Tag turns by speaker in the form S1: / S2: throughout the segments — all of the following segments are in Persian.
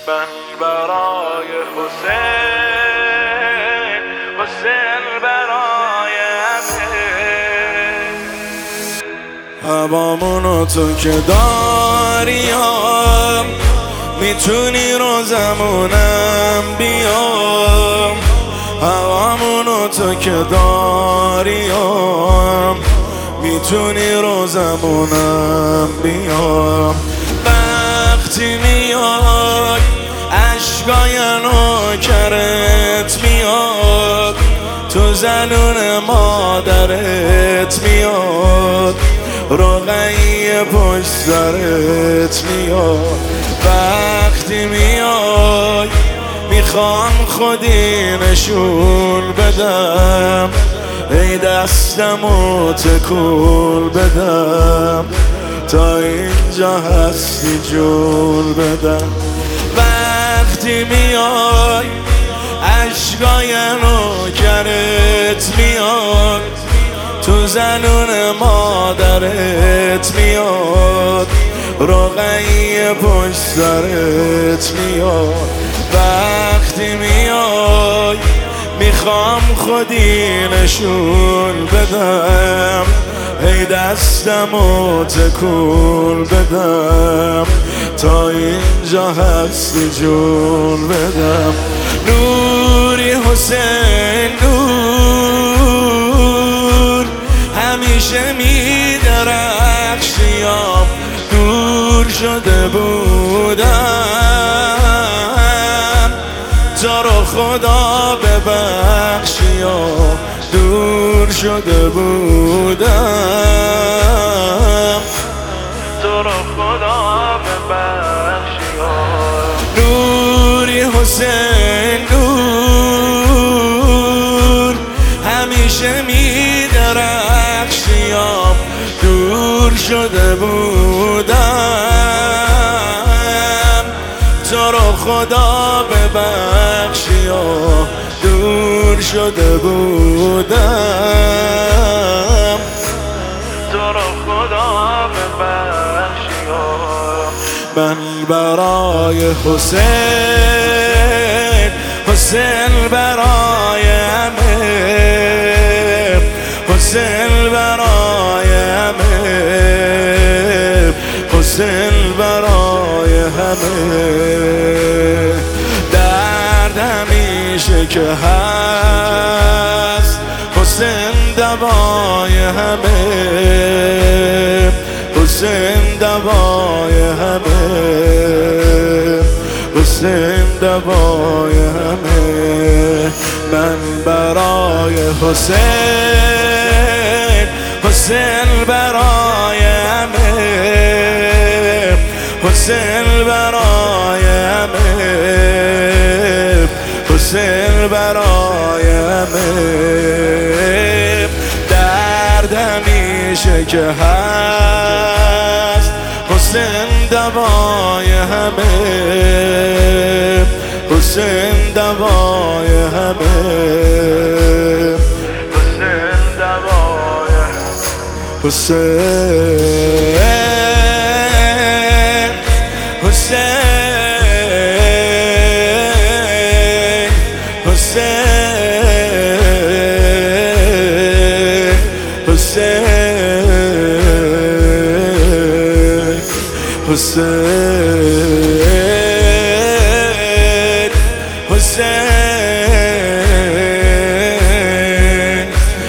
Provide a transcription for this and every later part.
S1: من برای حسین، حسین برای
S2: هوامونو تو که داریم میتونی روزمونم بیام. هوامونو تو که داریم میتونی روزمونم بیام. وقتی میاد عشقای نوکرت میاد، تو زنون مادرت میاد، رقیه پشت سرت میاد. وقتی میای میخوام خودی نشون بدم، ای دستمو تکون بدم، تا اینجا هستی جون بدم. وقتی میای عشقای نوکرت میاد، تو زنون مادرت میاد، رقیه پشت سرت میاد. وقتی میای میخوام خودی نشون بدم، ای دستمو تکون بدم، تا اینجا هستی جون بدم. نوری حسین نور، همیشه میدرخشیم، دور شده بودم، تو رو خدا ببخشیم، دور شده بودم،
S1: تو رو خدا ببخشیم.
S2: نوری حسین نور، همیشه میدرخشیم، دور شده بودم، تو رو خدا ببخشیم، دور شده بودم،
S1: تو رو خدا ببخشیم.
S2: من برای حسین، حسین برای امیر، حسین برای امیر، حسین برای همه. درد همیشه که هست، حسین دوای همه، حسین دوای همه، حسین دوای همه. من برای حسین، حسین برای امیر، حسین برای امیر، حسین برای امیر. درد همیشه که هست، حسین دوای همه، حسین دوای همه،
S1: حسین دوای
S2: حسین، حسین، حسین، حسین، حسین، حسین،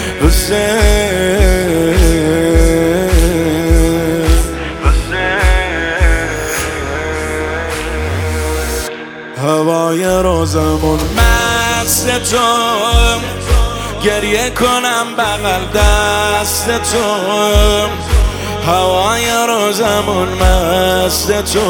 S2: حسین. هوای روزمون مست تو، گریه کنم بغل دست تو. هوای روزمون مست تو،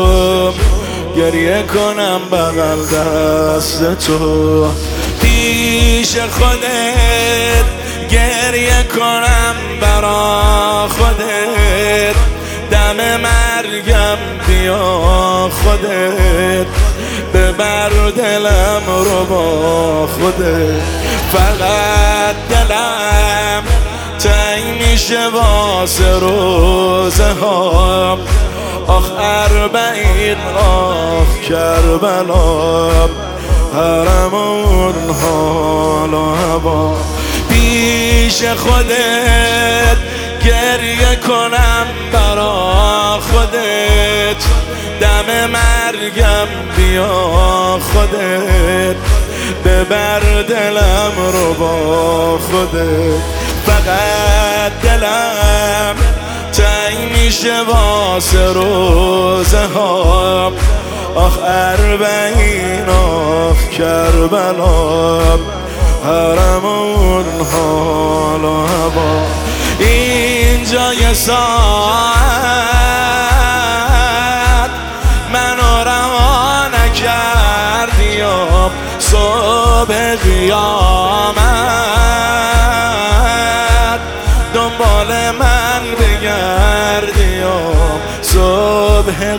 S2: گریه کنم بغل دست تو. پیش خودت گریه کنم برا خودت، دم مرگم بیا خودت، ببر دلم رو با خودت. فقط دلم تنگ میشه واسه روزه ها، آخ اربعین آخ کربلا حرمون حال و هوا پیش خودت گریه کنم برا خودت دم مرگم بیا خودت ببر دلم رو با خودت فقط دلم تنگ میشه واسه روزه ها آخ اربعین آخ کربلا حرمون حال و هوا اینجا یه ساعت منو رها نکردی و صبح قیامت دنبال من بگردی و صبح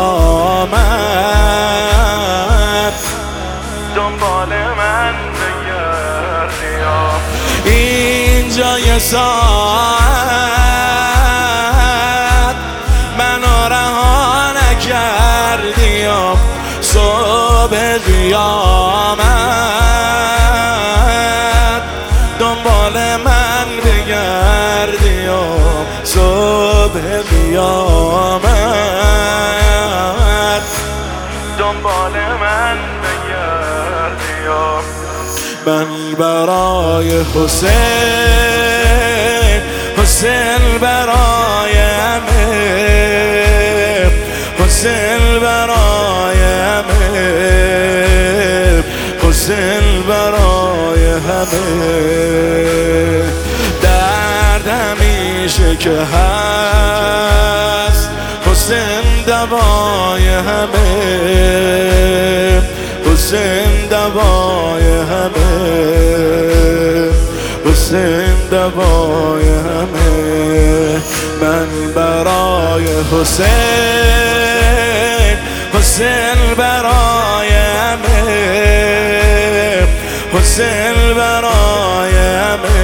S2: قیامت
S1: دنبال من بگردی
S2: اینجا یه ساعت منو رها نکردی و صبح قیامت دنبال من بگردی و صبح قیامت
S1: دنبال من بگردی
S2: من برای حسین حسین برای همه حسین برای همه حسین برای همه درد همیشه که هست حسین دوای همه حسین دوای همه حسین دوای همه من برای حسین حسین برای همه حسین برای همه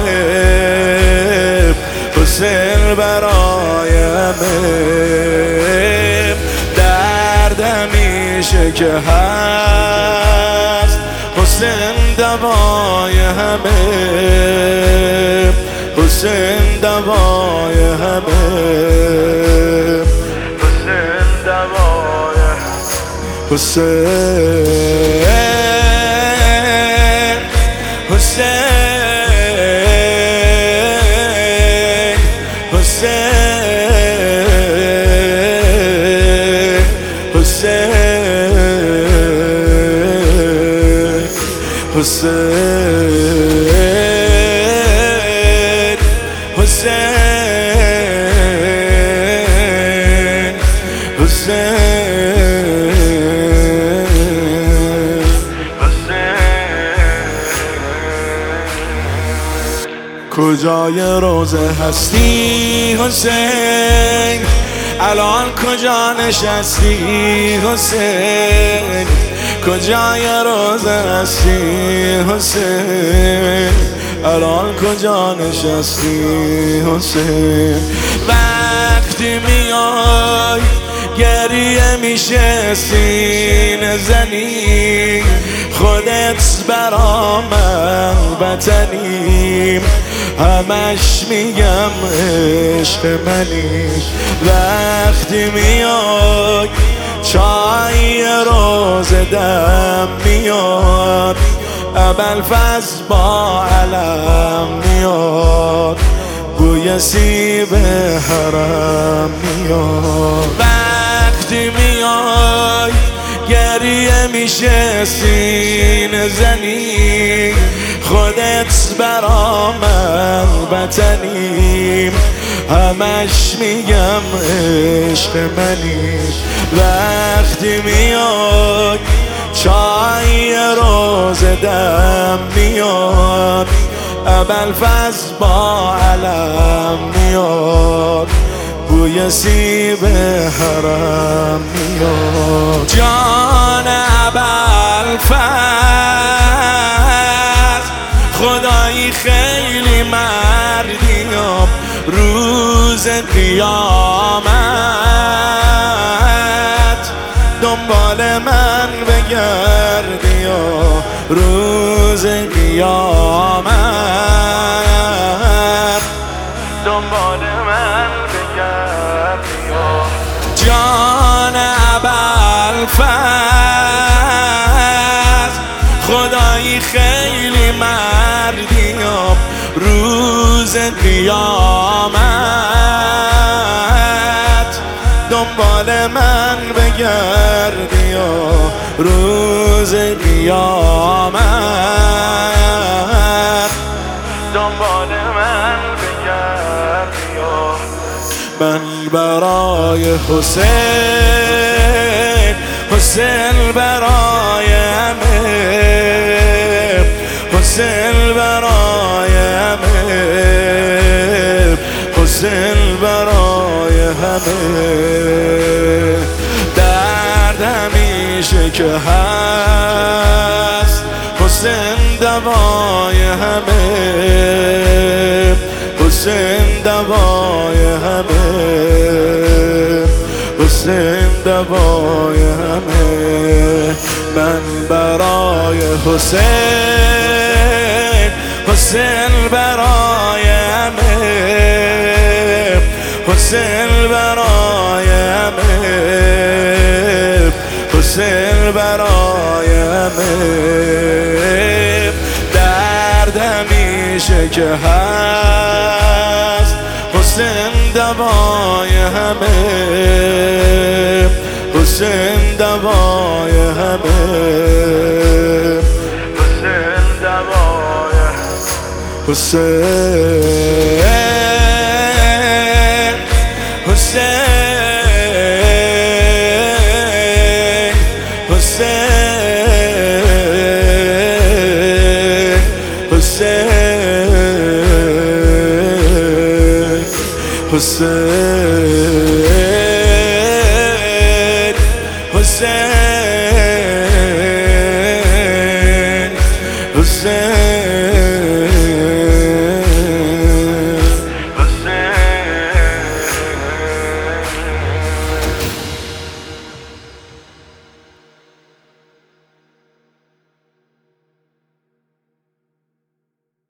S2: حسین برای همه درد همیشه که هست حسین دوای همه حسین دوای همه
S1: حسین دوای
S2: حسین حسین حسین حسین حسین حسین کجای روزه هستی حسین الان کجا نشستی حسین کجای روزه هستی حسین الان کجا نشستی حسین وقتی میای گریه میشه سینه زنی خودت برا من وطنی همش میگم عشق منی وقتی میای چای روز دم میاد ابوالفضل با علم میاد بوی سیب حرم میاد وقتی میای گریه میشه سینه زنی خودت برا من وطنی همش میگم عشق منی وقتی میای چای روز دم میاد ابوالفضل با علم میاد بوی سیب حرم میاد جان ابوالفضل خدایی خیلی مردیم روز قیامت دنبال من بگردی و روز قیامت
S1: دنبال من بگردی و
S2: جان ابوالفضل خدایی خیلی مردی و روز قیامت دنبال من بگردی و روز قیامت
S1: دنبال من بگردی و
S2: من برای حسین، حسین برای امیر، حسین برای امیر، حسین برای همه درد همیشه که هست حسین دوای همه، حسین دوای همه، حسین دوای همه. من برای حسین، حسین برای امیر، حسین برای امیر، حسین برای امیر درد همیشه که هست حسین دوای همه، حسین دوای همه،
S1: حسین دوای
S2: حسین، حسین، حسین، حسین، حسین.